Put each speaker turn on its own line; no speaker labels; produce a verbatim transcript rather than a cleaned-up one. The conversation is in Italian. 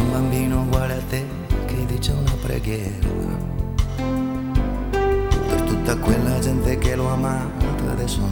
un bambino uguale a te che dice una preghiera per tutta quella gente che lo ha amato e adesso